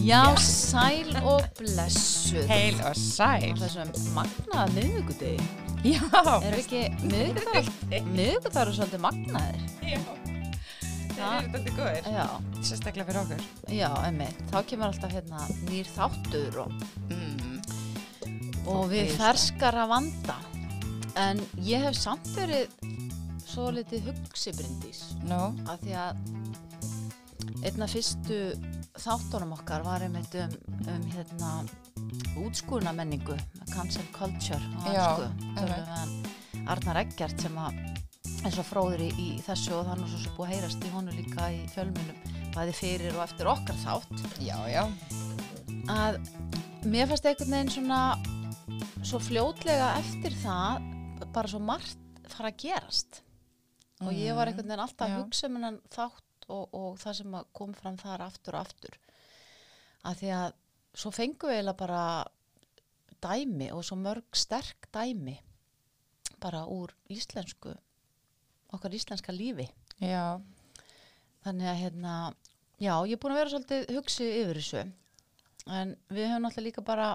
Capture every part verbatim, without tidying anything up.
Já, sæl og blessuð. Heil og sæl. Á þessum magnaða miðvikudegi. Já. Er ekki miðvikudagur? Miðvikudagur er svolítið magnaðir. Já. Það er þetta góðir. Já. Sérstaklega fyrir okkur. Já, einmitt. Þá kemur alltaf hérna nýr þáttur og, Mm. og við ferskar að vanda. En ég hef samt verið svo litið hugsi Bryndís. Nú. Af því að einn af fyrstu þáttunum okkar var einmitt um, um hérna útskúrna menningu, cancel culture á Já, ensku. Tölum við hann Arnar Eggert sem að er svo fróður í, í þessu og það er nú svo, svo búið að heyrast í honum líka í fjölmiðlum, bæði fyrir og eftir okkar þátt. Já, já. Að mér fannst einhvern veginn svona svo fljótlega eftir það bara svo margt fara að gerast. Og ég var einhvern veginn alltaf að hugsa um hennan þátt og, og það sem kom fram þar aftur og aftur. Að því að svo fengum við eiginlega bara dæmi og svo mörg sterk dæmi bara úr íslensku, okkar íslenska lífi. Já. Þannig að hérna, já, ég er búin að vera svolítið hugsi yfir þessu. En við höfum náttúrulega líka bara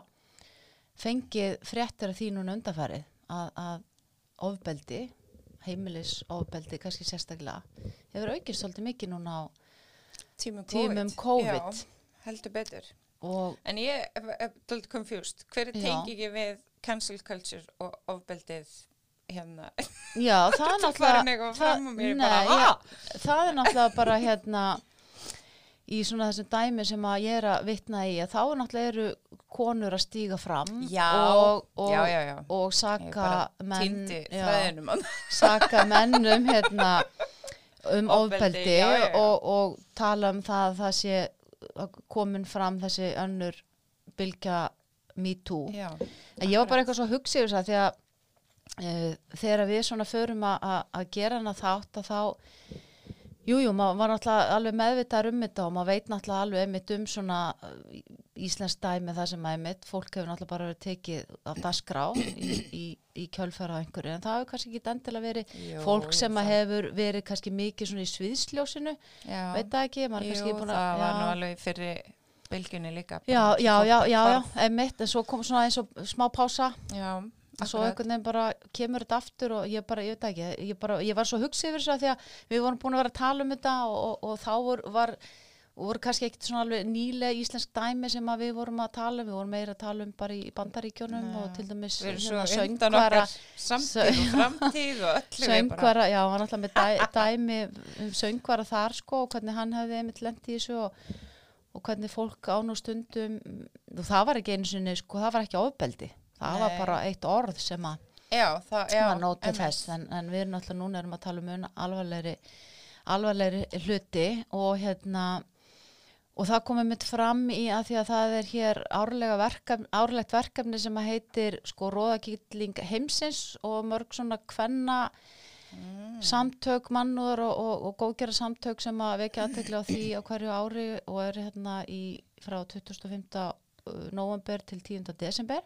fengið fréttir af því núna undanfarið að, að ofbeldi, heimilisofbeldi, kannski sérstaklega, hefur aukist svolítið mikið núna á Tímum tímum COVID. Já, heldur betur. Og En ég er, er dálítið confused. Hver er Já. tengingin við cancel culture og ofbeldið hérna? já, það er Þetta farin náttúrulega eitthvað fram og mér er nei, bara, já, "Ah!" það er náttúrulega bara hérna í svona þessum dæmi sem að ég er að vitna í að þá er náttúrulega eru konur að stíga fram Já. og, og, Já, já, já. og Ég saka bara menn týndi já, þræðinum hann. saka menn um hérna um Ofbeldi, ofbeldi já, já, já. Og, og tala um það að það sé komin fram þessi önnur bylgja Me Too. Já. En ég var bara eitthvað svo að hugsa yfir það því að uh, þegar við svona förum að- að að gera hana þátt að þá Jú, jú, maður var náttúrulega alveg meðvitaður um þetta og maður veit náttúrulega alveg einmitt um svona uh, íslensk dæmi það sem einmitt, fólk hefur náttúrulega bara verið tekið af dagskrá í, í, í kjölfara einhverju, en það hefur kannski ekki endilega verið Jú, fólk sem það- að hefur verið kannski mikið svona í sviðsljósinu, Já. veit það ekki, maður er Jú, kannski búin að... það var já. nú alveg fyrir bylgjunni líka. Já, bara já, fólk já, já, já, hvarf. einmitt, en svo kom svona eins og smá pása Já, og svo akkurat. einhvern veginn bara kemur þetta aftur og ég bara, ég veit ekki, ég, bara, ég var svo hugsið yfir þessu að því að við vorum búin að vera að tala um þetta og, og, og þá vor, var, voru kannski ekkert svona alveg nýlega íslensk dæmi sem að við vorum að tala um, við vorum meira að tala um bara í Bandaríkjunum Nei. og til dæmis Við erum hérna svo undan söngvara, okkar samtíð og framtíð og öllu við bara. söngvara, já, hann alltaf með dæ, dæmi um söngvara þar sko og hvernig hann hefði einmitt lent í þessu og, og hvernig fólk án og stundum, og það var ekki einu sinni, sko, það var ekki ofbeldi. Það var Nei. bara eitt orð sem að Já, það, já. var nót til einmitt. þess, en, en við erum alltaf núna erum að tala um mun alvarlegri, alvarlegri hluti og hérna og það komið mitt fram í að því að það er hér árlega verkefni, árlegt verkefni sem að heitir sko róðagýtling heimsins og mörg svona kvenna Mm. samtök mannúðar og, og, og góðgerra samtök sem að vekja athygli á því á hverju ári og er hérna í frá tuttugasta og fimmta nóvember til tíunda desember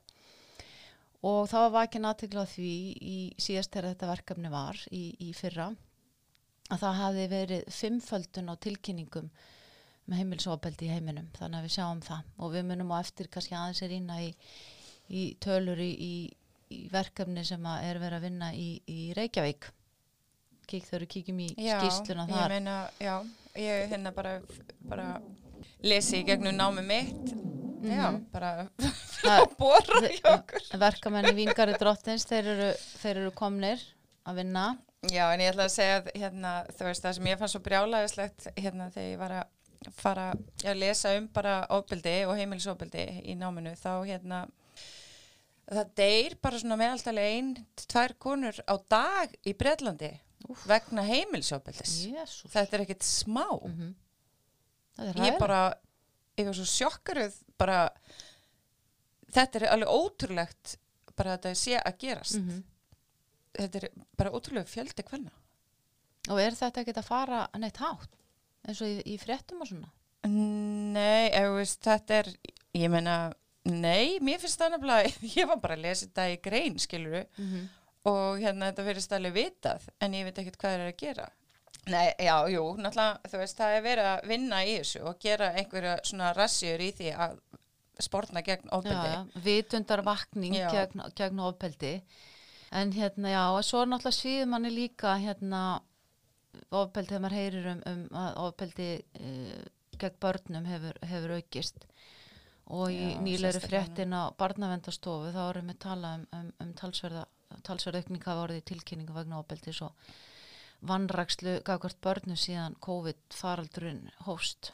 og það var vakin athygli á því í síðast þegar þetta verkefni var í, í fyrra að það hafi verið fimmföldun á tilkynningum með heimilisofbeldi í heiminum, þannig að við sjáum það og við munum á eftir kannski aðeins er inna í, í tölur í, í, í verkefni sem að er verið að vinna í, í Reykjavík. Kík þau eru kíkjum í Já, skýrsluna ég þar. meina, já, ég hérna bara, bara lesi í gegnum námi mitt, já, bara Það- bóra í okkur. Verkamenn í Víngarði drottins, þeir eru, þeir eru komnir að vinna. Já, en ég ætla að segja að hérna, þú veist, það sem ég fann svo brjálæðislegt hérna þegar ég var að fara að lesa um bara ofbeldi og heimilisofbeldi í náminu, þá hérna það deyr bara svona meðaltali ein, tvær konur á dag í Bretlandi vegna heimilisofbeldis. Jesús. Þetta er ekkert smá. Mm. Það er Ég ræðilegt. bara, ég var svo sjokkaruð bara, þetta er alveg ótrúlegt bara að þetta sé að gerast. Mhm. Þetta er bara ótrúlega fjöldi kvenna. Og er þetta ekkert að fara neitt hátt? Eins og í, í fréttum og svona? Nei, ef þú veist, þetta er, ég meina, nei, mér finnst það nefnilega, ég var bara að lesa þetta í grein, skiluru, Mm -hmm. og hérna þetta verið alveg vitað, en ég veit ekkert hvað það er að gera. Nei, já, jú, náttúrulega, þú veist, það er verið að vinna í þessu og gera einhverja svona rassjur í því að sportna gegn ofbeldi. Já, já, vitundarvakning Já. gegn, gegn ofbeldi. En hérna, já, og svo náttúrulega svíður manni líka hérna ofbeldi þegar maður heyrir um, um að ofbeldi uh, gegn börnum hefur, hefur aukist. Og í Já, nýlegri sérstaklega. fréttin á barnavendastofu þá erum við talað um, um, um talsverða, talsverða aukning hafa orðið í tilkynningu vegna ofbeldis og vanrækslu gagvart börnum síðan COVID faraldurinn hófst.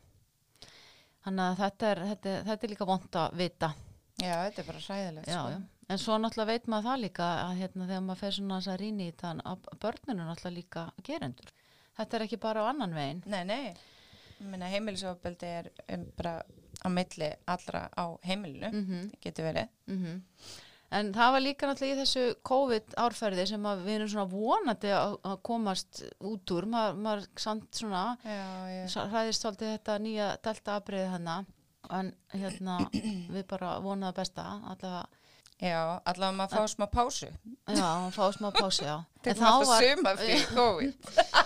Þannig að þetta er, þetta, er- þetta er líka vont að vita. Já, þetta er bara hræðilegt, Já, sko. já. En svo náttúrulega veit maður það líka að hérna, þegar maður fer svona að rýna í þann að börninu er náttúrulega líka gerendur. Þetta er ekki bara á annan veginn. Nei, nei. Ég meina, heimilisofbeldi er um bara á milli allra á heimilinu, Mhm. getur verið. Mhm. En það var líka náttúrulega í þessu COVID árferði sem að við erum svona vonandi að, að komast út úr. Maður, maður samt svona Já, já. Sa- hræðist svolítið þetta nýja delta afbrigði hana en hérna við bara vonaðum það besta allavega, Já, allavega maður fá smá pásu. já, hann fá smá pási, já. Til En maður fá sumarfrí í COVID.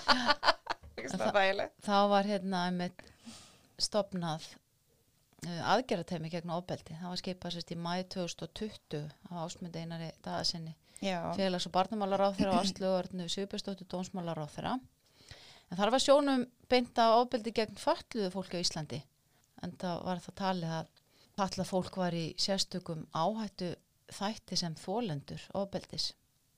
Ekki það þægilegt. þá var hérna einmitt stofnað uh, aðgerðateymi gegn ofbeldi. Það var skipað sérst í maí tvö þúsund og tuttugu á Ásmundi Einari Daðasyni, Já, félags- og barnamálaráðherra og Áslaugu Örnu Sigurbjörnsdóttur dómsmálaráðherra. En þar var sjónum beint af ofbeldi gegn fötluðu fólki á Íslandi. En það var það talið að fatlað fólk var í sérstökum áhættu þætti sem þolendur ofbeldis.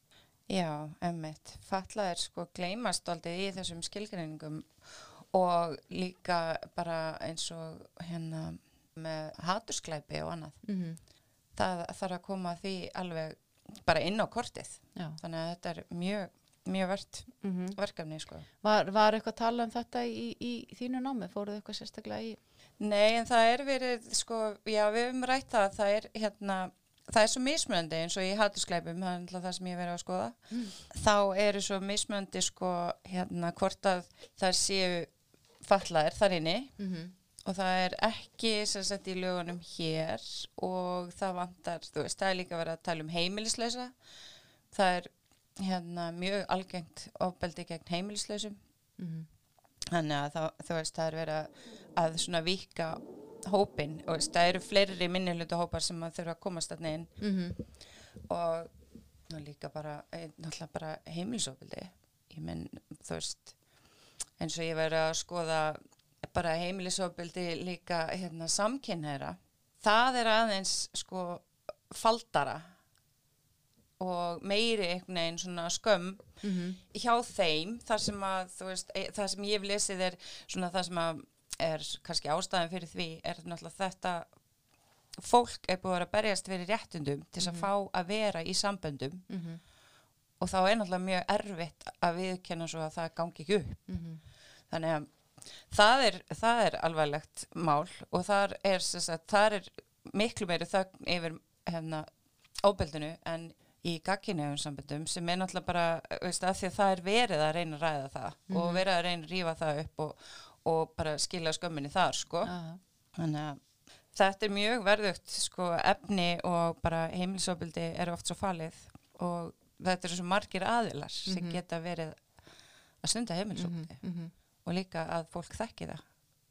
já, emmitt. Fatlað er sko gleymast aldrei í þessum skilgreiningum og líka bara eins og hérna með hatursklæpi og annað. Mm -hmm. Það þarf að koma því alveg bara inn á kortið. Já. Þannig að þetta er mjög, mjög vert Mm -hmm. verkefni, sko. Var, var eitthvað að tala um þetta í, í, í þínu námi? Fóruð eitthvað sérstaklega í? Nei, en það er verið, sko, já, við höfum rætt það, það er hérna, það er svo mismunandi eins og í hatursklæpum, það er alltaf það sem ég hef verið að skoða. Mm. Þá eru svo mismunandi, sko, hérna, hvort að það séu fatlaðir þar inni Mm -hmm. og það er ekki sem sagt í lögunum hér og það vantar, þú veist, það er líka verið að tala um heimilislausa. Það er hérna mjög algengt ofbeldi gegn heimilislausum. Mm -hmm. Þannig að það, þú veist, það er verið að, að svona víkka hópin og veist, það eru fleiri minnihluta hópar sem að þurfa að komast þarna inn Mm -hmm. og ná, líka bara, eh, náttúrulega bara heimilisofbeldi. Ég menn, þú veist, eins og ég verið að skoða bara heimilisofbeldi líka hérna samkynhneigðra. Það er aðeins sko faldara og meiri einhvern veginn svona skömm Mm -hmm. hjá þeim, þar sem að þú veist, e, það sem ég hef lesið er svona það sem að er kannski ástæðan fyrir því er náttúrulega þetta fólk er búið að vera að berjast fyrir réttundum til þess að fá að vera í samböndum Mm -hmm. og þá er náttúrulega mjög erfitt að viðkenna svo að það gangi ekki upp. Mm -hmm. Þannig að það er, það er alvarlegt mál og þar er, sem sagt, þar er miklu meiri þögn yfir hérna óbeldinu en í gagnkynhneigðum samböndum sem er náttúrulega bara, veist, að því að það er verið að reyna að ræða það og verið að reyna að rífa það upp og, og bara skila skömminni þar, sko. Já. Þannig að þetta er mjög verðugt, sko, efni og bara heimilisofbeldi eru oft svo falið og þetta eru svo margir aðilar sem Mhm. geta verið að stunda heimilisofbeldi Mm -hmm. og líka að fólk þekki það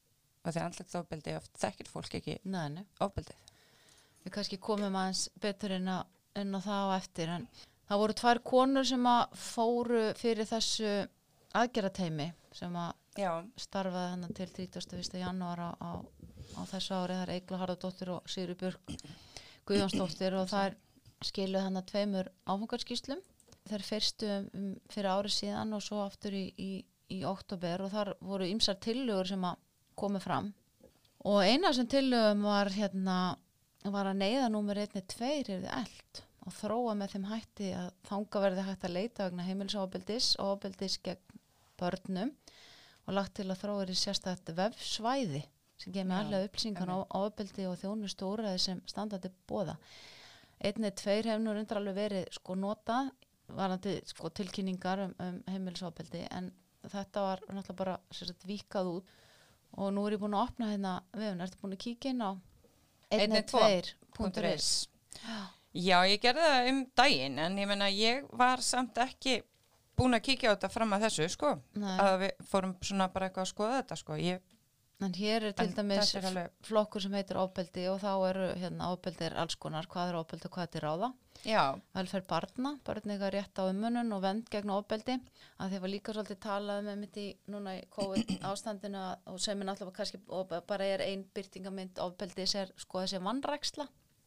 og því andlegt ofbeldi oft þekkir fólk ekki Nei, nei. ofbeldið. Við kannski komum aðeins betur inn á, inn á það á eftir en það voru tvær konur sem að fóru fyrir þessu aðgerðateymi sem að Já, starfaði hann til þrítugasta og fyrsta janúar á, á, á þessu ári. Það er Eygló Harðardóttir og Sigríður Björk Guðjónsdóttir og það er skiluð hann að tveimur áfangarskýslum. Þeir fyrstu um, um, fyrir ári síðan og svo aftur í, í, í október og þar voru ýmsar tillögur sem að komu fram og eina sem tillögum var hérna var að neyðanúmer einni tveir yrði eld og þróa með þeim hætti að þanga verði hægt að leita vegna heimilisofbeldis og ofbeldis gegn börnum og lagt til að þróa er í sérstætt vefsvæði sem gefur Já, allega upplýsingar á ofbeldi og þjónustu úrræði sem standandi bóða. Einni tveir hefur nú reyndar alveg verið sko notað varandi sko tilkynningar um, um heimilisofbeldi en þetta var náttúrulega bara sérstætt víkað út og nú er ég búin að opna hérna vefun. Ertu búin að kíkja inn á einni tveir punktur is? Já, ég gerði það um daginn en ég meina ég var samt ekki búin að kíkja á þetta fram að þessu, sko, Nei. að við fórum svona bara eitthvað að skoða þetta, sko. Ég, En hér er til En dæmis þetta er alveg- flokkur sem heitir ofbeldi og þá eru hérna ofbeldi er alls konar, hvað er ofbeldi og hvað er til ráða. já, Velferð barna, börn eiga rétt á umönnun og vernd gegn ofbeldi. Að þið var líka svolítið talað með mitt í núna í COVID ástandinu að- og sem er náttúrulega kannski og bara er ein byrtingamynd ofbeldi er sko þessi vannræksla.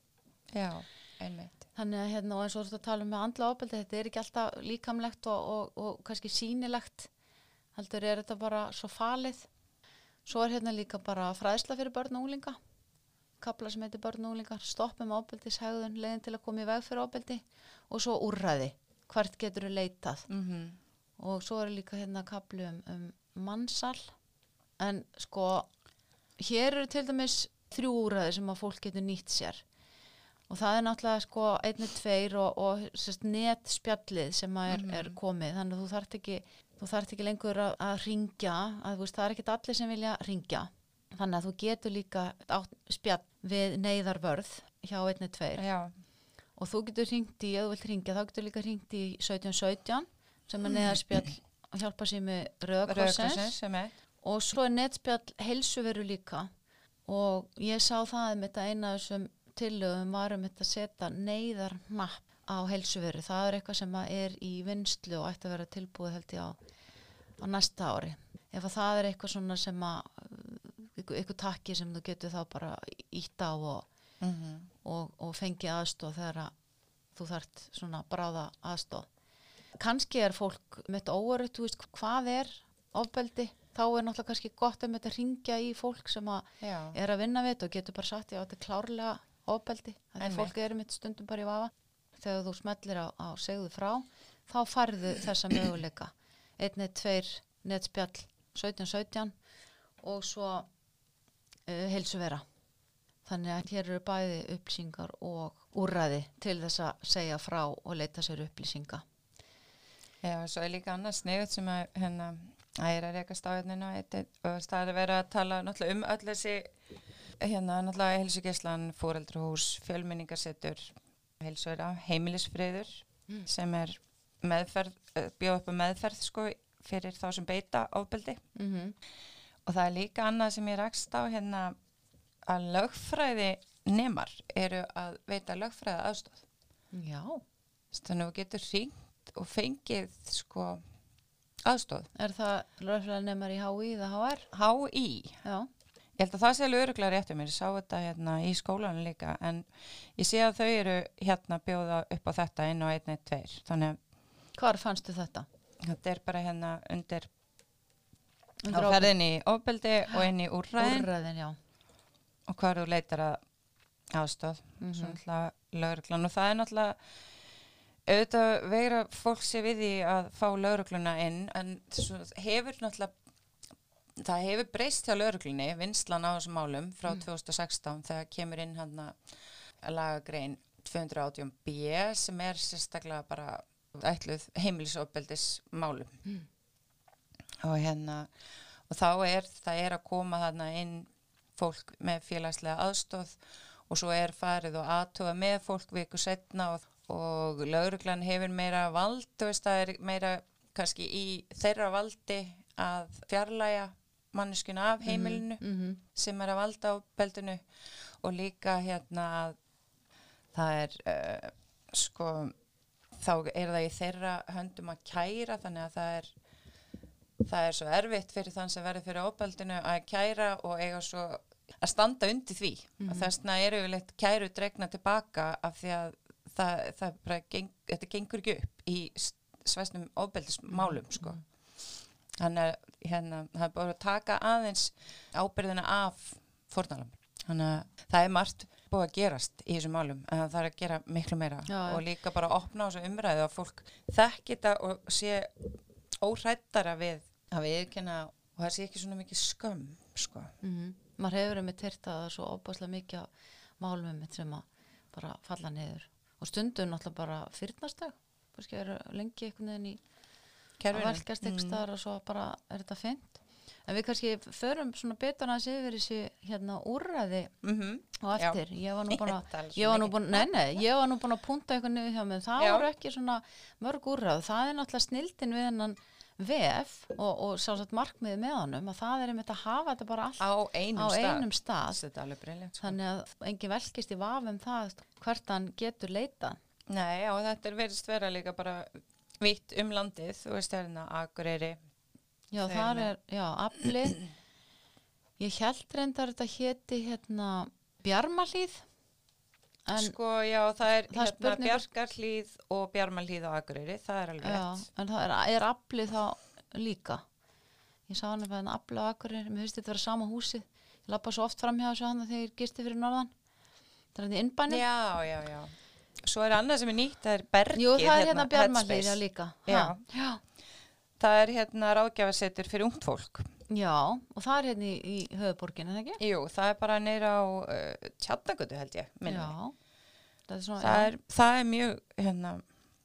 já, einmitt. Þannig að hérna og eins og þú ert að tala um með andla ofbeldi, þetta er ekki alltaf líkamlegt og, og, og kannski sýnilegt. Heldur er þetta bara svo falið. Svo er hérna líka bara fræðsla fyrir börn og unglinga. Kapla sem heitir börn og unglingar, stoppum ofbeldishegðun, leiðin til að koma í veg fyrir ofbeldi og svo úrræði, hvert getur þú leitað. Mm Og svo er líka hérna kapli um, um mannsal. En sko, hér eru til dæmis þrjú úrræði sem að fólk getur nýtt sér. Og það er náttúrulega sko einni, tveir og, og sérst, netspjallið sem að er, er komið. Þannig að þú þarft ekki, þú þarft ekki lengur að, að ringja, að þú veist, það er ekkert allir sem vilja ringja. Þannig að þú getur líka átt spjall við neyðarvörð hjá einni, tveir. Já, Og þú getur ringt í, ef þú vilt ringja, þá getur líka ringt í sautján sautján sem er neyðarspjall og hjálpa sér með Rauða krossins. Rauða sem er. Og svo er netspjall heilsuveru líka og ég sá það um þetta eina af þessum tillögum var um þetta að setja neyðarnapp á heilsuveru. Það er eitthvað sem að er í vinnslu og ætti að vera tilbúið held ég á, á næsta ári. Ef að það er eitthvað svona sem að eitthvað, eitthvað takki sem þú getur þá bara ítt á og, Mm og, og fengi aðstoð þegar að þú þarft svona bráða aðstoð. Kannski er fólk með þetta óörut, þú veist hvað er ofbeldi, þá er náttúrulega kannski gott um þetta að ringja í fólk sem að Já, er að vinna við þetta og getur bara sagt ég á þetta er klárlega ofbeldi, þannig að Einmitt. fólk er mitt stundum bara í vafa. Þegar þú smellir á, á segðu frá, þá færðu þessa möguleika. Einni, tveir, netspjall, sautján sautján og svo uh, heilsuvera. Þannig að hér eru bæði upplýsingar og úrræði til þess að segja frá og leita sér upplýsinga. já, svo er líka annars sniðut sem að hérna, að er að reka stáðinina og það er verið að tala náttúrulega um öll þessi hérna náttúrulega heilsugeslan, fóreldrahús, fjölmenningarsetur, heilsuvera, heimilisfriður Mm. sem er meðferð, bjóð upp á meðferð sko fyrir þá sem beita ofbeldi. Mm -hmm. Og það er líka annað sem ég rakst á hérna að lögfræði nemar eru að veita lögfræði aðstoð. Já, Þannig að þú getur hringt og fengið sko aðstoð. er það lögfræðinemar í H I eða H R? H I. Já, Ég held að það sé alveg örugglega rétt um mér. Ég sá þetta hérna í skólanum líka en ég sé að þau eru hérna bjóða upp á þetta inn á einn eitt tveir. Þannig að hvar fannstu þetta? þetta er bara hérna undir Undir á ferðinni í ofbeldi og inn í úrræðin Úrræðin, já. og hvar þú leitar að aðstoð. Mhm. Svo náttúrulega lögreglan og það er náttúrulega auðvitað veira fólk sé við því að fá lögregluna inn en svo hefur náttúrulega það hefur breyst hjá lögreglunni vinslan á þessum málum frá tvö þúsund og sextán þegar kemur inn hann að lagagrein tvö hundruð og átján B sem er sérstaklega bara ætluð heimilisofbeldis málum Mm. og hérna og þá er það er að koma þarna inn fólk með félagslega aðstoð og svo er farið og aðtuga með fólk viku setna og, og lögreglan hefur meira vald, þú veist það er meira kannski í þeirra valdi að fjarlæga manneskuna af heimilinu Mm -hmm. sem er að valda á beldinu og líka hérna að það er uh, sko þá er það í þeirra höndum að kæra þannig að það er það er svo erfitt fyrir þann sem verður fyrir ofbeldinu að kæra og eiga svo að standa undir því Mhm. og þessna eru yfirleitt kæru dregna tilbaka af því að það, það bara geng, þetta gengur ekki upp í svæsnum ofbeldismálum sko. Þannig að hérna, það er bara að taka aðeins ábyrðina af fórnarlambinu. Þannig að það er margt búið að gerast í þessum málum en það er að gera miklu meira Já, já. og líka bara að opna á þessu umræðu að fólk þekki þetta og sé óhræddara við að viðurkenna og það sé ekki svona mikið skömm sko. Mm. Maður hefur einmitt heyrt að það er svo óbáslega mikið af málum einmitt sem að bara falla niður og stundum náttúrulega bara fyrnastag kannski eru lengi einhvern veginn í að Kerfinu. velkast ykkur staðar og svo bara er þetta fint En við kannski förum svona betur að yfir þessi hérna úrræði Mhm. og eftir. Ég var nú búin að, Það er svo ég var nú mikið. búin, nei, nei, ég var nú búin að punta eitthvað niður hjá mig. Það Já. voru ekki svona mörg úrræð. Það er náttúrulega snildin við hennan vef og, og sjálfsagt markmiðið með honum að það er einmitt að hafa þetta bara allt Á einum á stað. einum stað. Þetta er alveg briljant, sko. Þannig að engin velkist í vafa um það hvert hann getur leitað. Nei, og þetta er verið vera líka bara vítt um landið, þú veist hérna Akureyri. Já, Þau þar eru með- er, já, afli. Ég held reyndar þetta héti hérna Bjarmahlíð. En, Sko, já, það er Það er hérna spurning- Bjarkarhlíð og Bjarmalhlíð á Akureyri, það er alveg já, rétt. en það er, er afli þá líka. Ég sá hann að afli á Akureyri, mér finnst þetta vera sama húsið. Ég lappa svo oft fram hjá þessu hann þegar ég gisti fyrir norðan. Það er hann í innbænum. Já, já, já. Svo er annað sem er nýtt, það er bergið. Jú, það er hérna Bjarmahlíð, Headspace. já líka. Já. Ha, já. Það er hérna ráðgjafasetur fyrir ungt fólk. Já, og það er hérna í, í höfuborginu, er það ekki? Jú, það er bara neyra á uh, Tjarnagötu held ég, minni. Já. Það er svona, Það já. er, það er mjög, hérna,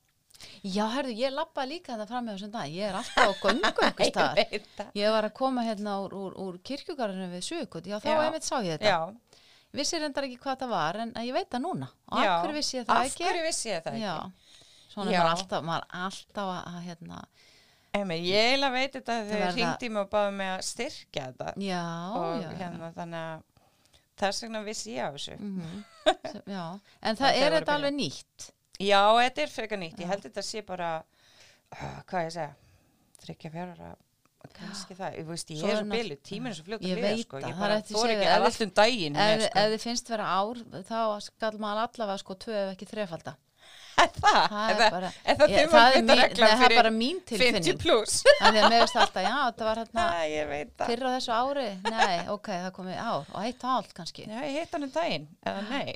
Já, herðu, ég lappaði líka þetta fram með þessum dag. Ég er alltaf á göngu einhvers staðar. ég veit það. Ég var að koma hérna úr, úr, úr kirkjugarðinu við Suðurgötu. Já, þá Já. einmitt sá ég þetta. Já, Ég vissi reyndar ekki hvað það var, en ég veit það núna. Og já. af hverju vissi ég það Af ekki? hverju vissi ég það ekki? Já. Svona Já. er maður alltaf, maður er alltaf að, að hérna, Emi, ég eiginlega veit þetta þegar verða- þeir hringdi mig og báði mig að styrkja þetta. já, og já, hérna þannig að þess vegna vissi ég af þessu. Mhm. Sem- já. En það Þetta er var þetta alveg nýtt. Já, þetta er frekar nýtt. Ég held þetta sé bara, uh, hvað ég segja, þryggja fjárara, kannski það. Ég veist, ég Svo er er svo nátt- bilu, tíminn er svo fljótt Ég að veit liða, sko. það, Ég það er bara eftir þor séð, ekki ef að þið- allt um daginn Ef, með, sko. ef þið finnst vera ár, þá skal maður allavega sko tvö ef ekki þrefalda. Er það? Það Er er það- bara, er það Ég- þumar það er hluta mín- reglan það er fyrir bara mín fimmtíu tilfinning. pluss? Það er með veist alltaf, já, þetta var hérna Já, ég veit það. fyrr á þessu ári. Nei, ok, það komið ár og heitt og allt kannski. Já, ég hitt hann um daginn, eða nei.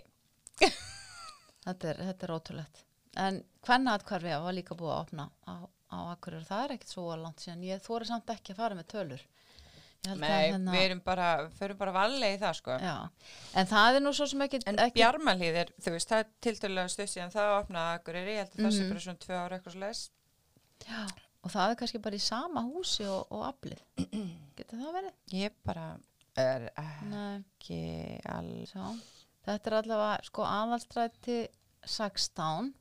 Þetta er, þetta er ótrúlegt. En Kvennaathvarfi var líka búið að opna á, á Akureyri. Það er ekkert svo langt síðan. Ég þori samt ekki að fara með tölur. Ég held að Nei, hérna- við erum bara, förum bara varlega í það, sko. Já, en það er nú svo sem ekki... En ekki Bjarmalíð er, þú veist, það er tiltölulega stuð síðan það opnaði Akureyri, ég held að það sé Mhm. bara svona tvö ára eitthvað svo leis. já, og það er kannski bara í sama húsi og, og aflið. Getur það verið? Ég bara er Nei, ekki alveg. sjá. Þetta er allavega sko aðalstræti sextán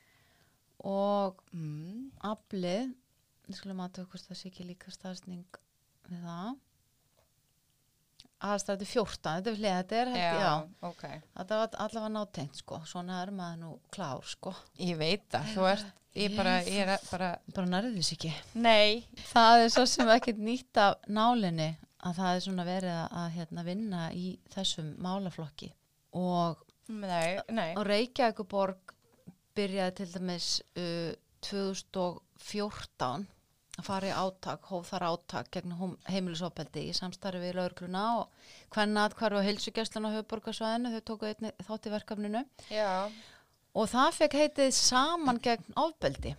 og Mm. aflið, við skulum aðtöku hvort það sé ekki líka staðsning við það. Aðalstræti fjórtán, þetta er við hlið, þetta er held, já. Já, ok. Þetta var allavega nátengt sko, svona er maður nú klár sko. Ég veit það, þú ert, ég bara, ég er bara, Bara nærði þess ekki. nei. Það er svo sem ekkert nýtt af nálinni að það er svona verið að, að hérna, vinna í þessum málaflokki. Og Nei, nei. á Reykjavíkuborg byrjaði til dæmis uh, tvö þúsund og fjórtán að fara í átak, hóf þar átak gegn heimilisofbeldi í samstarfi við lögregluna og Kvennaathvarfi og heilsugæslan á höfuðborgarsvæðinu, þau tóku einni þátt í verkefninu. Já, Og það fekk heitið saman gegn ofbeldi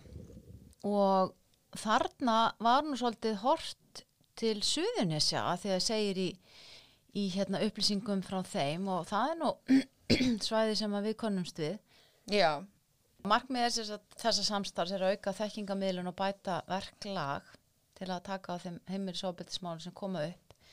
og þarna var nú svolítið hort til Suðurnesja að því að segir í, í hérna, upplýsingum frá þeim og það er nú svæði sem að við konnumst við. já, Markmið er þess að þessa samstarfs er að auka þekkingamiðlun og bæta verklag til að taka á þeim heimilisofbeldismálum sem koma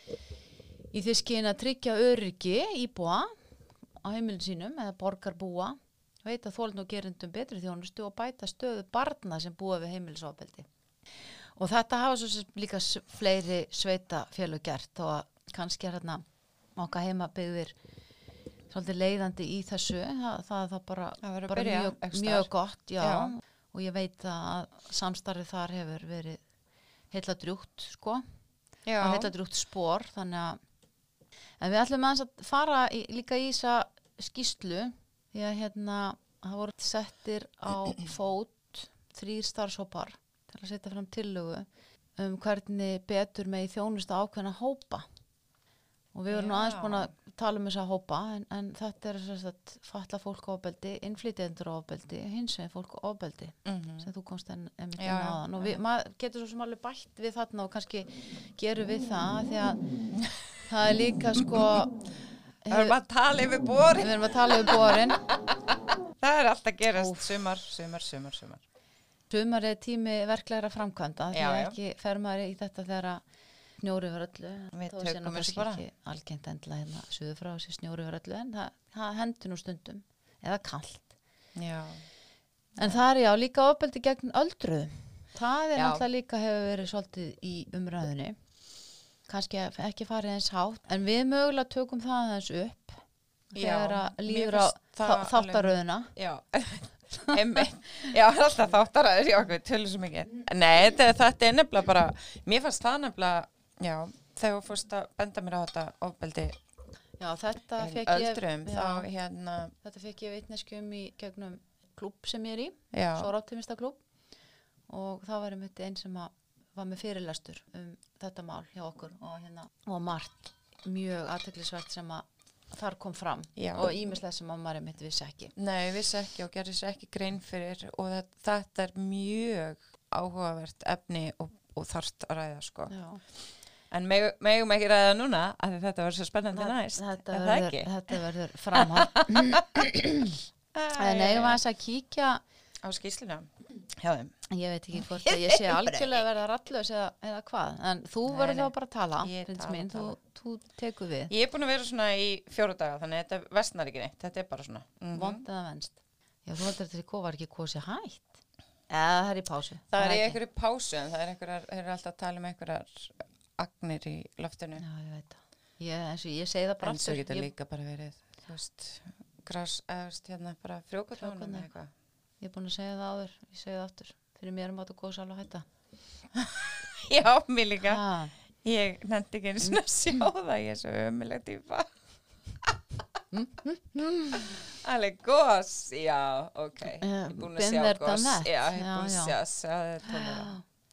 upp í því skyni að tryggja öryggi íbúa á heimilin sínum eða borgarbúa, veita þoln og gerendum betri þjónustu og bæta stöðu barna sem búa við heimilisofbeldi. Og þetta hafa svo sem líka s- fleiri sveitafélög gert og kannski er hérna okkar heimabyggðir svolítið leiðandi í þessu, það, það er það bara, Það verður að bara byrja mjög, einhvers mjög staðar. gott, já. Já. Og ég veit að samstarfið þar hefur verið heilla drjúgt, sko, já. og heilla drjúgt spór, þannig að, en við ætlum aðeins að fara í, líka í þessa skýrslu, því að hérna, það voru settir á fót þrír starfshópar til að setja fram tillögu um hvernig betur með í þjónustu ákveðna hópa. Og við vorum nú aðeins Já. búin að tala um þessa hópa, en, en þetta er þess að falla fólk ofbeldi, innflytjendur ofbeldi, hins veginn fólk ofbeldi, Mhm. sem þú komst enn einmitt Já, inn á já, þann. Og við, maður getur svo sem alveg bætt við þarna og kannski gerum við það, því að það er líka sko, Það erum að tala yfir borin. við erum að tala um borin, Það er alltaf gerast sumar, sumar, sumar, sumar. sumar er tími verklegra framkvæmda, því Já, að já. ekki fer maður í þetta þegar að snjóri yfir öllu. Við Þó sé nú tökum þessu kannski bara. ekki algengt endilega hérna suður frá þessi snjóri yfir öllu en það, það hendur nú stundum eða kalt. Já. En það er já líka ofbeldi gegn öldruðum. Það er Já. náttúrulega líka hefur verið svolítið í umræðunni. Kannski ekki farið eins hátt, en við mögulega tökum það aðeins upp þegar Já, að mér líður á finnst það þá- þáttaröðina. Já, einmitt. Já, það er alltaf þáttaræður, já, við tölum svo mikið. Nei, þetta, þetta er nefnilega bara, mér fannst það nefnilega, já, þegar þú fórst að benda mér á þetta ofbeldi Já, þetta gegn fekk ég, öldrum, já, þá hérna, þetta fekk ég vitneskju um í gegnum klúbb sem ég er í, já, Sóra klúbb, og það var einmitt einn sem að var með fyrirlestur um þetta mál hjá okkur og hérna og margt mjög athyglisvert sem að þar kom fram Já. og ýmislega sem að maður einmitt vissi ekki. nei, vissi ekki og gerði sér ekki grein fyrir og þetta, þetta er mjög áhugavert efni og, og þarft að ræða, sko. Já. En meg, megum ekki ræða núna, af því þetta var svo spennandi næst, Þetta er það verður, ekki? þetta verður framhald. En eigum við að kíkja, Á skýsluna, hjá þeim. ég veit ekki hvort að ég sé algjörlega að verða rallus eða, eða hvað, en þú Nei, verður nei. þá bara að tala, Ég prins tala, mín, þú, tala. þú tekur við, Ég er búin að vera svona í fjóra daga, þannig að þetta vestnar ekki neitt, þetta er bara svona. Mm vond eða venst. Já, þú heldur þetta hvað var ekki kosið hætt, eða það er í pásu. Það er í ekki. einhverju pásu, en það er einhverjar, þeir eru alltaf að tala um einhverjar agnir í loftinu. Já, ég veit það. Ég, eins og ég segi það bara En svo aftur, getur ég, líka bara verið, þú veist, gras, eða þú veist, hérna bara frjókvöldunum Frjókorna. eða eitthvað. ég er búin að segja það áður, ég segi það aftur, fyrir mér er mátt að kosa alveg hætta. Já, mér líka. Ha, Ég nefndi ekki einu svona að sjá það, ég er svo ömuleg típa. Alveg gos, já, ok. Ég er búin að been sjá there, done gos. that. Já, ég er Já, búin já. að sjá, sjá þetta tónlega.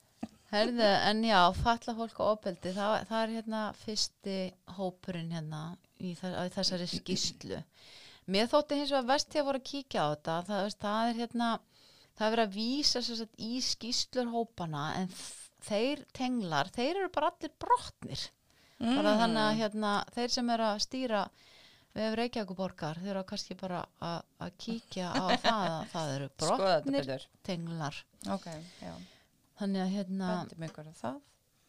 Herðu, en já, falla fólk og ofbeldi, það, það er hérna fyrsti hópurinn hérna í, þess, í þessari skýrslu. Mér þótti hins vegar verst ég að voru að kíkja á þetta, það, veist, það er hérna, það er verið að vísa sem sagt, í skýrslur hópana en þeir tenglar, þeir eru bara allir brotnir. Bara þannig að hérna, þeir sem eru að stýra við Reykjavíkurborgar, þeir eru kannski bara að, að kíkja á það að það eru Skoða þetta brotnir betur. tenglar. Ok, já. Þannig að hérna Bendum ykkur á það.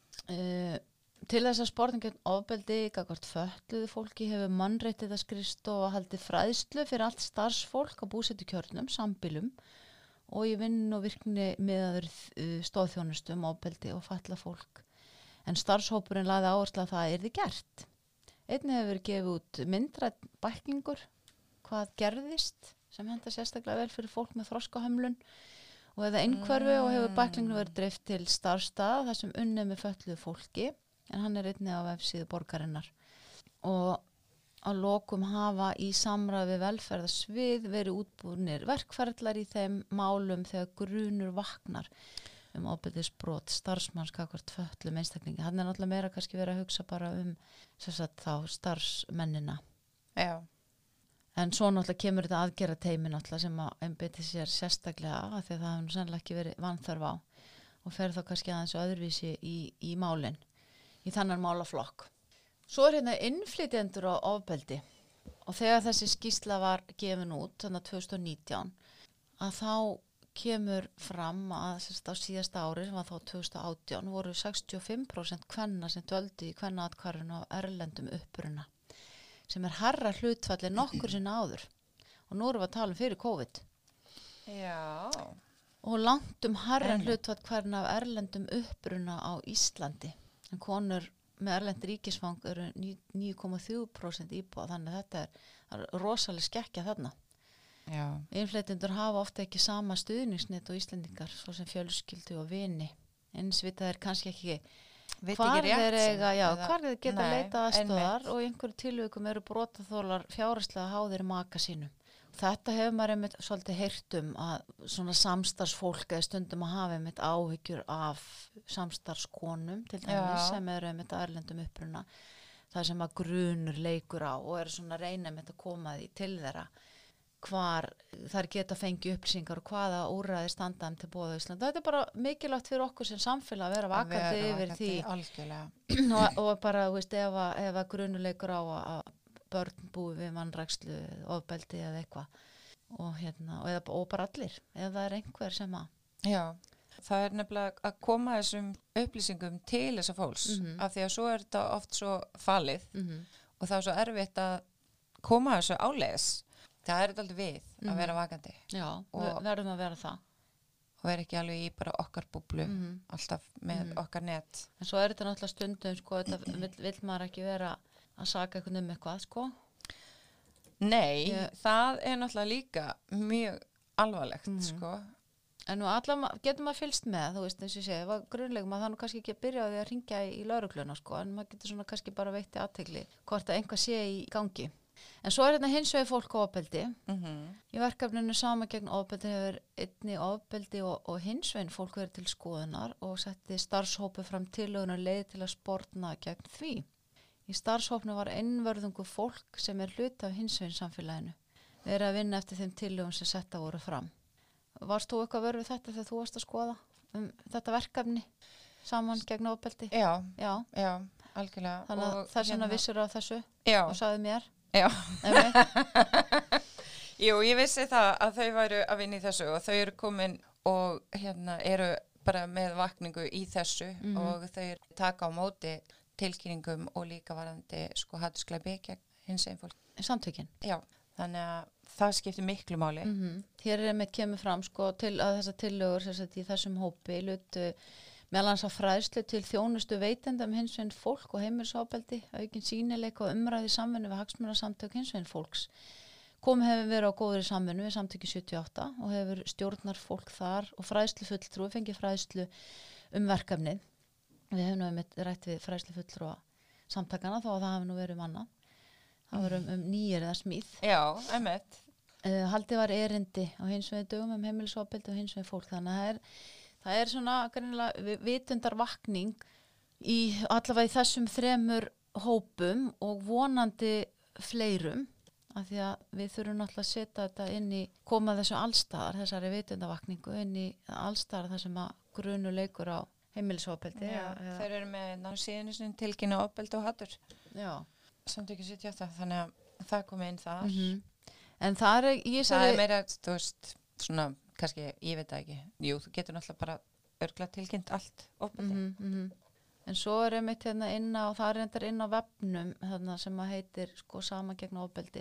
uh, til þess að sporting gegn ofbeldi gagvart fötluðu fólki hefur mannréttið að skrifstofa haldið fræðslu fyrir allt starfsfólk á búsettukjörnum, sambýlum og í vinn og virkni miðaður uh, stóðþjónustu um ofbeldi og fatla fólk. En starfshópurinn laði áherslu að það yrði gert. Einnig hefur verið gefið út myndrætt bæklingur, hvað gerðist, sem henda sérstaklega vel fyrir fólk með þroskahömlun og eða einhverfu og hefur bæklingur verið dreift til starfstað þar sem unnið með fötluðu fólki, en hann er einnig á vefsíðu borgarinnar. Og að lokum hafa í samræði við velferðarsvið verið útbúnir verkferðlar í þeim málum þegar grunur vaknar um ofbeldisbrot starfsmanns gagvart fötlum einstaklingi. Hann er náttúrulega meira kannski verið að hugsa bara um sagt, þá starfsmennina. Já. En svo náttúrulega kemur þetta aðgerra teimi náttúrulega sem að einbeiti sér sérstaklega af því að það hefur nú sannlega ekki verið vanþörf á og fer þá kannski aðeins öðruvísi í, í málin, í þannan málaflokk. Svo er hérna innflytjendur á ofbeldi og þegar þessi skýrsla var gefin út, þannig að tvö þúsund og nítján, að þá kemur fram að sérst, á síðasta ári, sem var þá tvö þúsund og átján, voru sextíu og fimm prósent kvenna sem dvöldu í kvennaathvarfinu á erlendum uppruna, sem er hærra hlutfalli nokkur sinna áður. Og nú erum við að tala um fyrir COVID. Já. Og langt um hærra Einmitt. hlutfall hverna af erlendum uppruna á Íslandi. En konur með erlend ríkisfang eru níu komma þrjú prósent íbúa, þannig að þetta er, það er rosalega skekkja þarna. Já. Innflytjendur hafa ofta ekki sama stuðningsnet og Íslendingar, svo sem fjölskyldu og vini. Eins vita þeir kannski ekki Veit hvar ekki rétt þeir sinn, eiga, já, eða- hvar þeir geta Nei, leitað aðstoðar einmitt. og í einhverju tilvikum eru brotaþolar fjárhagslega háðir maka sínum. Þetta hefur maður einmitt svolítið heyrt um að svona samstarfsfólk eða stundum að hafa einmitt áhyggjur af samstarfskonum til dæmis Já. sem eru einmitt að erlendum uppruna. Það sem að grunur leikur á og eru svona að reyna einmitt að koma því til þeirra hvar þær geta fengið upplýsingar og hvaða úrræði standa þeim til boða á Íslandi. Þetta er bara mikilvægt fyrir okkur sem samfélag að vera Að vera vakandi yfir vakandi, því algjörlega. og, og bara, þú veist, ef að, ef að grunuleikur á að, að börn búi við vanrækslu, ofbeldi eða eitthvað og hérna, og, eða, og bara allir, ef það er einhver sem að Já, það er nefnilega að koma þessum upplýsingum til þessa fólks Mhm. af því að svo er þetta oft svo falið Mhm. og það er svo erfitt að koma þessu áleiðis. Það er þetta aldrei við Mhm. að vera vakandi Já, Og- við verðum að vera það. og vera ekki alveg í bara okkar búblu Mhm. alltaf með Mhm. okkar net. En svo er þetta náttúrulega stundum, sko, þetta vill, vill maður ekki vera að saka eitthvað um eitthvað, sko. Nei, Ég- það er náttúrulega líka mjög alvarlegt, Mhm. sko. En nú allavega getur maður fylgst með, þú veist, eins og ég segi, var grunnlegum að það nú kannski ekki að byrja á því að ringja í, í laurugluna, sko, en maður getur svona kannski bara veitti athygli hvort að einhvað sé í gangi. En svo er þetta hins vegar fólk og ofbeldi. Mm Í verkefninu Sama gegn ofbeldi hefur einni ofbeldi og, og hins vegar fólk verið til skoðunar og setti starfshópu fram tillögunar leið til að sportna gegn því. Í starfshópnu var einvörðungu fólk sem er hluti af hins vegar samfélaginu. Við erum að vinna eftir þeim tillögum sem setta voru fram. Varst þú eitthvað vörð við þetta þegar þú varst að skoða um þetta verkefni saman gegn ofbeldi? Já, Já, já, algjörlega. þannig að Og þess vegna hérna- vissur á þessu Já, og sagði mér. já. Einmitt. Jú, ég vissi það að þau væru að vinna í þessu og þau eru komin og hérna eru bara með vakningu í þessu Mhm. og þau eru taka á móti tilkynningum og líka varandi sko hattuskleipi gegn hins einn fólk. Samtökin. Já, þannig að það skiptir miklu máli. Mm Hér er einmitt kemur fram sko til að þessar tillögur sem sagt í þessum hópi lutu meðal annars að fræðslu til þjónustu veitendum hinsveginn fólk og heimilisofbeldi, aukin sýnileika og umræði í samvinnu við hagsmunasamtök hinsveginn fólks. Komið hefur verið á góðri samvinnu við samtöki sjötíu og átta og hefur stjórnar fólk þar og fræðslu fulltrúi fengið fræðslu um verkefnið. Við hefum nú einmitt rætt við fræðslu fulltrúa samtakana þó að það hafi nú verið um annað. Það var um, um nýjar eða smíð. Já, einmitt. Uh, haldið var erindi á hins veginn dögum um heimilisofbeldi og hins veginn fólk þannig að það er, það er svona greinilega vitundarvakning í allavega í þessum þremur hópum og vonandi fleirum af því að við þurfum náttúrulega að setja þetta inn í koma þessu allstaðar, þessari vitundarvakningu inn í allstaðar þar sem að grunu leikur á heimilisofbeldi. Já, eða- þeir eru með ná síðan sinni tilkynna ofbeldi og hattur. Já. Samtökin sjötíu og átta, þannig að það kom inn þar. Mhm. En það er í Það þessari er meira, þú veist, svona, kannski, ég veit það ekki. Jú, þú getur náttúrulega bara örgla tilkynnt allt ofbeldi. Mhm, mhm. En svo er einmitt hérna inn á, það er reyndar inn á vefnum þarna sem að heitir sko Sama gegn ofbeldi.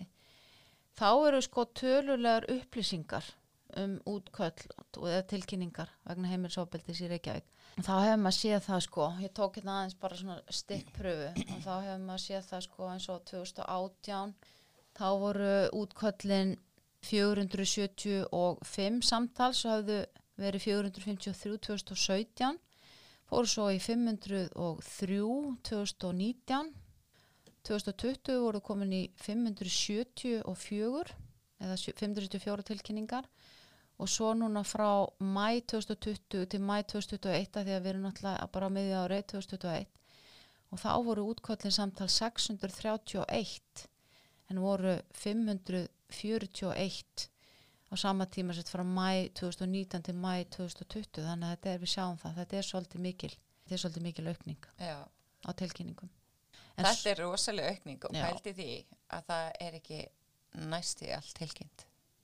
Þá eru sko tölulegar upplýsingar um útköll og eða tilkynningar vegna heimilisofbeldis í Reykjavík. Þá hefur maður séð það sko, ég tók hérna aðeins bara svona stikkpröfu og þá hefur maður séð það sko eins og tvö þúsund og átján. Þá voru útköllin fjögur hundruð sjötíu og fimm samtals og hafðu verið fjögur hundruð fimmtíu og þrjú tvö þúsund og sautján. Fóru svo í fimm hundruð og þrjú tvö þúsund og nítján. tvö þúsund og tuttugu voru komin í fimm hundruð sjötíu og fjögur eða fimm hundruð sjötíu og fjórar tilkynningar og svo núna frá mæ tvö þúsund og tuttugu til mæ tvö þúsund tuttugu og eitt að því að við erum náttúrulega bara á miðju ári tvö þúsund tuttugu og eitt og þá voru útköllin samtal sex hundruð þrjátíu og eitt en voru fimm hundruð fjörutíu og eitt á sama tíma sett frá mæ tvö þúsund og nítján til mæ tvö þúsund og tuttugu þannig að þetta er við sjáum það, þetta er svolítið mikil þetta er svolítið mikil aukning Já. á tilkynningum. En Þetta er rosalega aukning og Já. pældi því að það er ekki næsti allt tilkynnt.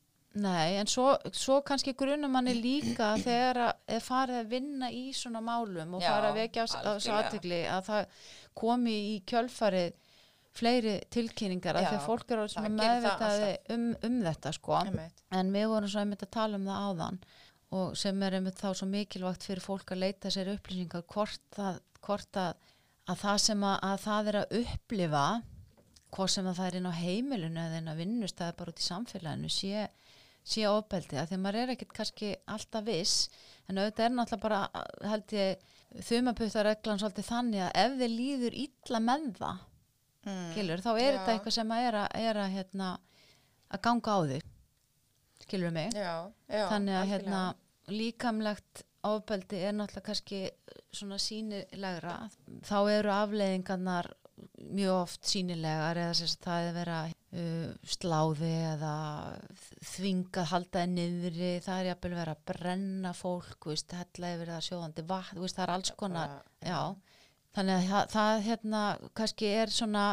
Nei, en svo, svo kannski grunum manni líka þegar að er farið að vinna í svona málum og Já, farið að vekja á þessu algjörlega. athygli að það komi í kjölfarið fleiri tilkynningar að Já, því að fólk eru það svona gerir það meðvitaði um, um þetta sko. Einmitt. En við vorum svo einmitt að tala um það áðan og sem er einmitt þá svo mikilvægt fyrir fólk að leita sér upplýsingar hvort, það, hvort að, að það sem að, að það er að upplifa hvort sem að það er inn á heimilinu eða inn á vinnustæði bara út í samfélaginu sé, sé ofbeldi að því að maður er ekkert kannski alltaf viss en auðvitað er náttúrulega bara held ég þumaputtareglan svolítið þannig að ef þið líður illa með það Mm. skilur, þá er Já. þetta eitthvað sem að er að, er að, hérna, að ganga á þig skilur mig Já, já. þannig að algjörlega. hérna, líkamlegt ofbeldi er náttúrulega kannski svona sýnilegra þá eru afleiðingarnar mjög oft sýnilegar eða sem sagt það er vera uh, sláði eða þvingað haldaði niðri það er jafnvel verið að brenna fólk veist, hella yfir það sjóðandi vatn veist, það er alls konar Bara- já. Þannig að það, það hérna kannski er svona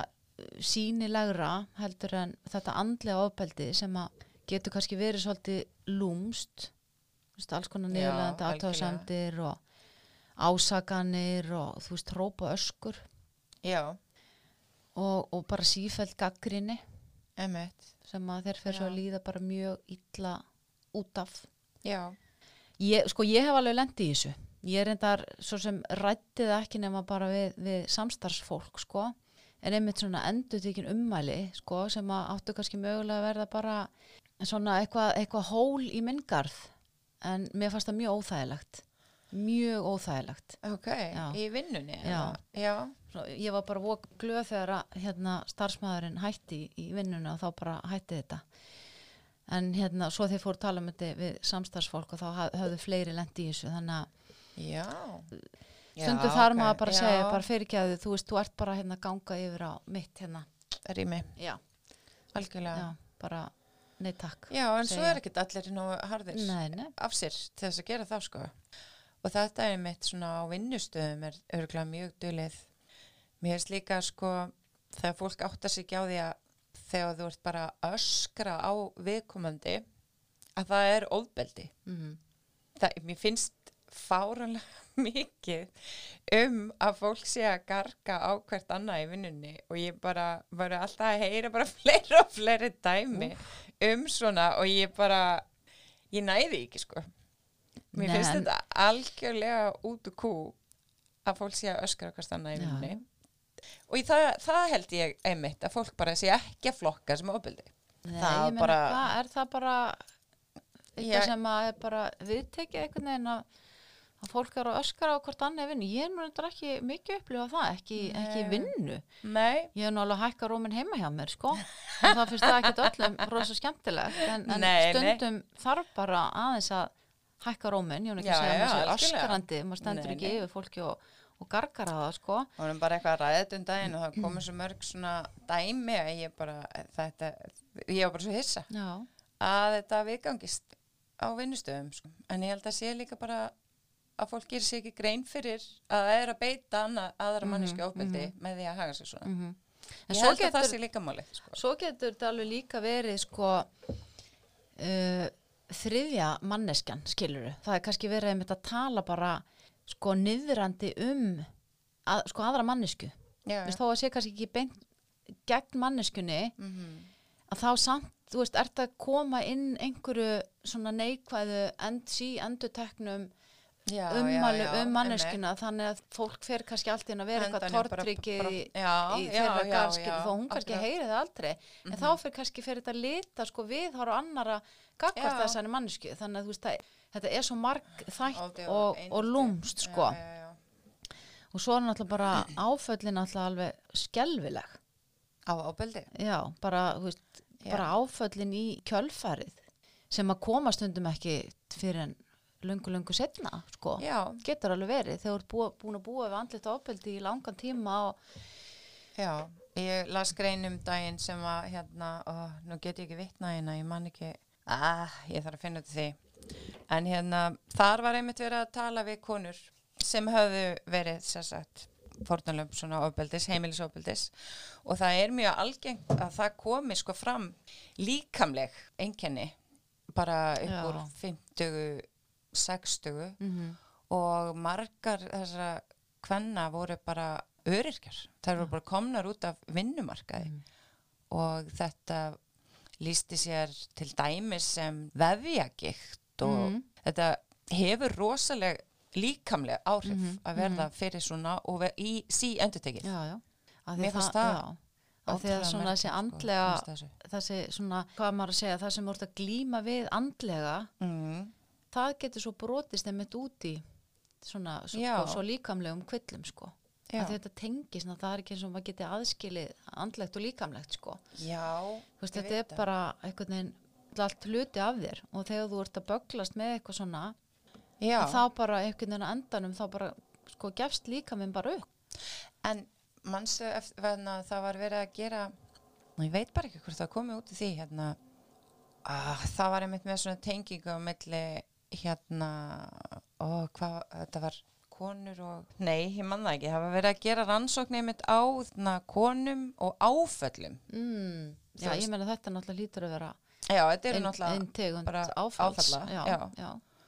sýnilegra heldur en þetta andlega ofbeldi sem að getur kannski verið svolítið lúmst veist, alls konar niðurlegandi athugasemdir og ásakanir og þú veist, hróp og öskur. Já. Og, og bara sífellt gagnrýni. Emmett. Sem að þeir fyrir svo að líða bara mjög illa út af. Já. Ég, sko, ég hef alveg lent í þessu. Ég er reyndar svo sem rætti það ekki nema bara við, við samstarfsfólk, sko. En einmitt svona endurtekin ummæli, sko, sem að áttu kannski mögulega að verða bara svona eitthvað eitthva hól í minn garð. En mér fannst það mjög óþægilegt. Mjög óþægilegt. Ok, Já. í vinnunni? Já. Já. Svo, ég var bara vok glöð þegar að hérna, starfsmaðurinn hætti í, í vinnunni og þá bara hætti þetta. En hérna, svo þeir fóru að tala um þetta við samstarfsfólk og þá haf, höfðu fleiri lent í þessu, þannig að Já. stundu Já, þarf ok. maður bara að Já. segja, bara fyrirgefðu, þú veist, þú ert bara hérna að ganga yfir á mitt hérna. Rými. Já, Algjörlega. já, bara, nei takk. Já, en svo segja. er ekkert allir nú harðir Nei, nei. af sér til þess að gera það, sko. Og þetta er mitt svona á vinnustöðum er örgulega mjög dulið. Mér finnst líka, sko, þegar fólk áttar sig ekki á því að þegar þú ert bara að öskra á viðkomandi að það er ofbeldi. Mm. Það, mér finnst fáranlega mikið um að fólk sé að garga á hvert annað í vinnunni og ég bara var alltaf að heyra bara fleiri og fleiri dæmi um svona og ég bara ég næði ekki, sko. Mér Nei, finnst en- þetta algjörlega út úr kú að fólk sé að öskra á hvert annað í Já. vinnunni. Og í það, það held ég einmitt að fólk bara sé ekki að flokka sem ofbeldi. Nei, Það ég meina, bara- hvað, er það bara eitthvað Já. sem að er bara viðtekið einhvern veginn að, að fólk er að öskra á hvort annað í vinnu. Ég er nú reyndar ekki mikið upplifa það, ekki, ekki í Nei. vinnu. Nei. Ég hef nú alveg hækka róminn heima hjá mér, sko. Og það finnst það ekkert öllum rosa skemmtilegt. En, en Nei, nei. stundum þarf bara aðeins að hækka róminn. Ég er nú ekki Já, að segja að já, maður sé algjörlega. öskrandi. Maður stendur Nei, ekki nei. yfir fólki og, og gargar á það, sko. Og hann er bara eitthvað að ræða þetta um daginn og það komið svo mörg svona dæmi að ég bara, þetta, ég var bara svo hissa Já, að þetta viðgangist á vinnustöðum, sko. En ég held að sé líka bara að fólk gerir sér ekki grein fyrir að það er að beita annað, aðra Mhm, manneski ofbeldi með því að haga sér svona. mhm. En Ég svo held að getur, það sé líka málið, sko. svo getur þetta alveg líka verið, sko, uh, þriðja manneskjan, skilurðu. Það er kannski verið einmitt að tala bara, sko, niðrandi um að, sko, aðra mannesku. Já, Þú veist, þó að sé kannski ekki beint gegn manneskunni, mm að þá samt, þú veist, ert að koma inn einhverju svona neikvæðu end, sí endurteknum já, ummælu já, já, um manneskuna, þannig að fólk fer kannski allt inn að vera eitthvað Endanum bara- tortryggið bara- í, já, í já, þeirra já, garðskil, já, þó hún kannski akkurat. heyri það aldrei, en þá fer kannski fyrir þetta að lita, sko, viðhorf annara gagvart Já. þessari mannesku, þannig að þú veist, það, þetta er svo marg þætt Ofbeldi og, einelti. og lúmst, sko, Já, já, já. og svo er náttúrulega bara áföllin náttúrulega alveg skelfileg. Á ofbeldi? Já, bara, þú veist, Já. bara áföllin í kjölfarið sem að koma stundum ekki fyrir en löngu, löngu setna, sko. Já, Getur alveg verið, þegar þú ert búa, búin að búa við andlit ofbeldi í langan tíma og já. Ég las grein um daginn sem að, hérna, ó, nú get ég ekki vitna hérna, ég man ekki, ah, ég þarf að finna út því. En hérna, þar var einmitt verið að tala við konur sem höfðu verið, sem sagt, fórnarlömb svona ofbeldis, heimilisofbeldis og það er mjög algengt að það komi sko fram líkamleg einkenni bara upp Já. úr fimmtugu, sextugu mm og margar þessara kvenna voru bara öryrkjar. Þær voru bara komnar út af vinnumarkaði og þetta lýsti sér til dæmis sem vefjagikt og Mhm. þetta hefur rosaleg líkamleg áhrif Mhm, að verða fyrir svona og ve- í sí endurtekið. já, já. Af því Mér fannst það já, af því að ótrúlega svona merkilegt, þessi sko, andlega, fannst þessu. þessi svona, hvað maður að segja, það sem þú ert að glíma við andlega, Mm. það getur svo brotist einmitt út í svona, Já. sko, svo líkamlegum kvillum, sko. Já. Af því þetta tengist, ná, það er ekki eins og maður geti aðskilið andlegt og líkamlegt, sko. Já, Þú veist, ég þetta veit er það. bara einhvern veginn allt hluti af þér og þegar þú ert að böglast með eitthvað svona, Já. þá bara einhvern veginn á endanum, þá bara, sko, gefst líka minn bara upp. En manstu eftir að það var verið að gera, ég veit bara ekki hvort það komið út í því, hérna, að, það var einmitt með svona tengingu á milli, hérna, ó, hvað, þetta var konur og, nei, ég man það ekki, það var verið að gera rannsókn einmitt á þarna, konum og áföllum. Mm. Þú Já, veist. ég meina þetta náttúrulega lítur að vera Já, þetta eru ein, náttúrulega ein tegund bara áfalls. áfalla, Já, já. já.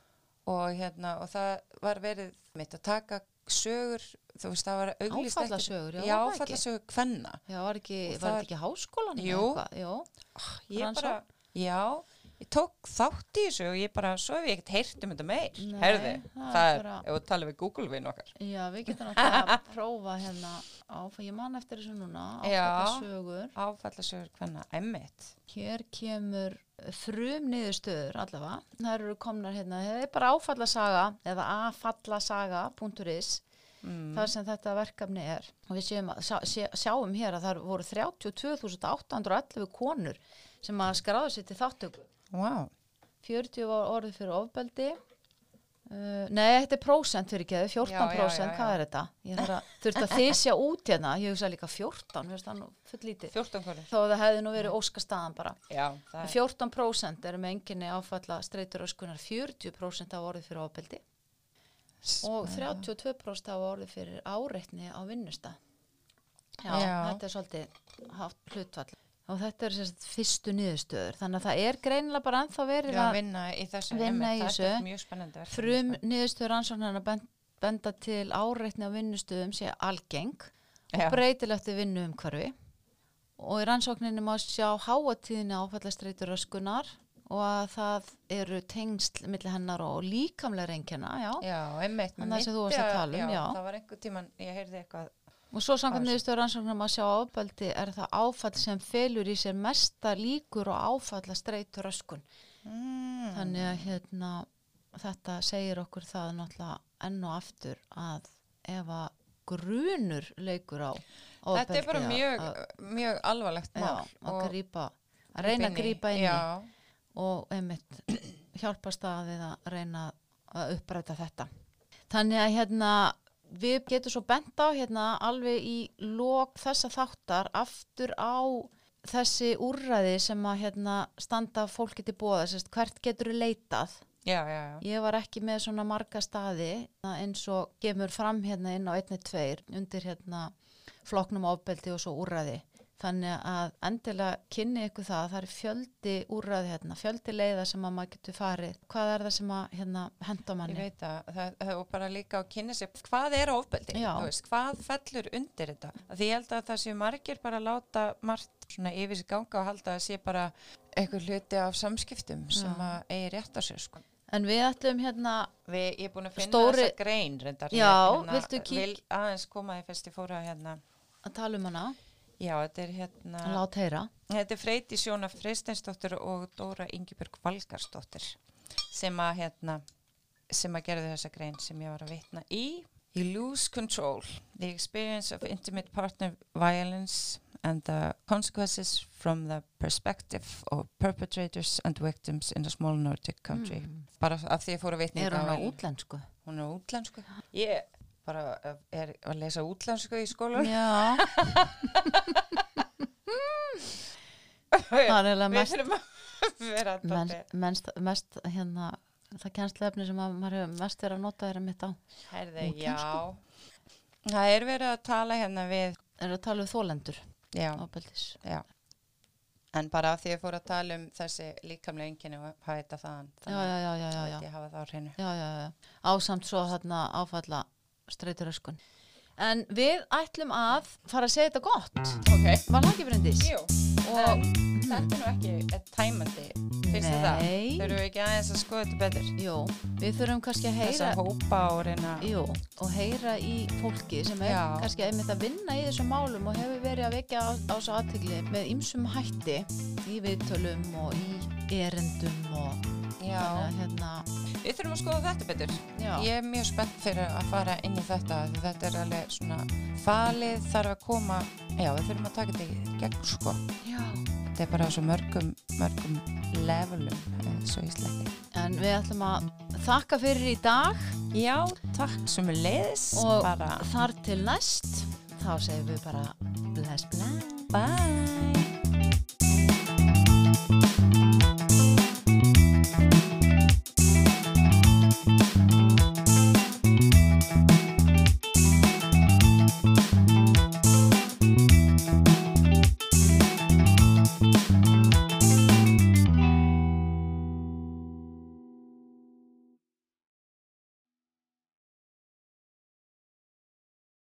og hérna, og það var verið mitt að taka sögur, þú veist, það var auglýst eftir- Áfallasögur, já, já, var það ekki? áfallasögur kvenna. Já, var ekki, Og var það- þetta ekki háskólan? eða Jú. eitthvað? Jú. Ég Rannsókn? bara, já, ég tók þátt í þessu og ég bara, svo hef ég ekkert heyrt um þetta meir. Nei, Herði, það það er er, bara- ef við tala við Google-vinn okkar. Já, við getum náttúrulega að prófa hérna á, ég man eftir þessu núna, Já. áfallasögur. Áfallasögur kvenna, emmitt. Hér kemur frum niðurstöður allavega. Það eru komnar hérna, það er bara áfallasaga eða afallasaga punktur is Mm. þar sem þetta verkefni er. Og við séum, sjá, sjá, sjáum hér að það voru þrjátíu og tvö þúsund átta hundruð og ellefu konur sem að skráðu sér til þáttöku. Wow. fjörutíu var orðið fyrir ofbeldi. Uh, nei, þetta er prósent fyrir ekki, fjórtán prósent, Já, já, já, já. hvað er þetta? Ég þarf að, þurfti að þysja út hérna, ég hugsa líka fjórtán, við veist það nú full lítið. fjórtán konur. Þó að það hefði nú verið óskastaðan bara. Já, það er. fjórtán prósent eru með enginni áfalla streituröskunar, fjörutíu prósent hafa orðið fyrir ofbeldi og þrjátíu og tvö prósent hafa orðið fyrir áreitni á vinnustað. Já, Já. þetta er svolítið hátt hlutfall. Og þetta er sérst fyrstu niðurstöður. Þannig að það er greinilega bara ennþá verið Já, að vinna í þessu. vinna einmitt, í þetta er þessu. mjög spennandi. verkefni, frum sko. niðurstöður rannsóknarna bend, benda til áreitni á vinnustöðum sé algeng Já. og breytilegt við vinnu umhverfi. Og í rannsókninni má sjá háatíðinni áfallastreituröskunar og að það eru tengsl milli hennar og líkamlega einkenna, já. Já, einmitt. Þannig að sem þú varst að tala um, já. Það var einhver tíman, ég heyrði eitthvað. Og svo samkvæmt niðurstöður rannsóknar má sjá áfaldi er það áfall sem felur í sér mesta líkur og áfalla streituröskun. Mm. Þannig að hérna, þetta segir okkur það náttúrulega enn og aftur að ef að grunur leikur á ofbeldi, Þetta er bara mjög, að, mjög alvarlegt mál. já, að grípa, að reyna að grípa inn í Já, og einmitt hjálpast að við að reyna að uppræta þetta. Þannig að hérna við getum svo bent á hérna alveg í lok þessa þáttar aftur á þessi úrræði sem að hérna standa fólki til boða, sérst, hvert getur leitað. já, já, já. Ég var ekki með svona marga staði eins og kemur fram hérna inn á einni tveir undir hérna flokknum ofbeldi og svo úrræði. Þannig að endilega kynni ykkur það, það er fjöldi úrræði hérna, fjöldi leiða sem að maður getur farið. Hvað er það sem að hérna henda manni? Ég veit að það, það er bara líka að kynna sér hvað er ofbeldi, Já. þú veist, hvað fellur undir þetta. Því ég held að það séu margir bara að láta margt svona yfir sig ganga og halda að sé bara eitthvað hluti af samskiptum sem Já. að eigi rétt á sér, sko. En við ætlum hérna, Við, ég er búin að finna Stóri- þessa grein reyndar. Já, ég, hérna, viltu kík- Vil aðeins koma því fyrst ég fór að hérna, að tala um hana, já, þetta er hérna, að láta heyra. þetta er Freydís Jóna Freysteinsdóttir og Dóra Ingibjörg Valgarsdóttir sem að hérna, sem að gerðu þessa grein sem ég var að vitna í. You lose control, the experience of intimate partner violence and the consequences from the perspective of perpetrators and victims in a small Nordic country. Mm. Bara af því ég fór að vitna í Er þetta hún á vel. útlensku? Hún er útlensku. Ég bara uh, er að lesa útlensku í skólanum. Já. Það er eiginlega Við mest, þurfum að vera mest, dálítið- mest, mest hérna, það kennslefni sem að maður hefur mest verið að nota er að mitt á. Herði, Útlensku? já. Það er verið að tala hérna við, Er að tala um þólendur já, ábeldis. já. En bara af því ég fór að tala um þessi líkamlega einkenni og hafa þetta þaðan. Já, já, já, já, já, já. Ég hafa það á hreinu. Já, já, já. Ásamt svo þarna áfalla streituröskun. En við ætlum að fara að segja þetta gott. Ok. Var það ekki Bryndís? Jú, Og en þetta er nú ekki eitt tæmandi, finnst þið það? Nei. Þurfum við ekki aðeins að skoða þetta betur? jú, við þurfum kannski að Þess heyra að hópa og reyna. jú, og heyra í fólki sem er Já. kannski einmitt að vinna í þessum málum og hefur verið að vekja á, á svo athygli með ýmsum hætti í viðtölum og í erendum og Já. þannig að hérna, Við þurfum að skoða þetta betur. já, Ég er mjög spennt fyrir að fara inn í þetta. Því þetta er alveg svona falið þarf að koma. Já, við þurfum að taka þetta í gegn, sko. já. Þetta er bara á svo mörgum, mörgum levelum, eins og í sletti. En við ætlum að þakka fyrir í dag Já, takk sem er leiðis. og bara þar til næst þá segjum við bara bless bless. bye.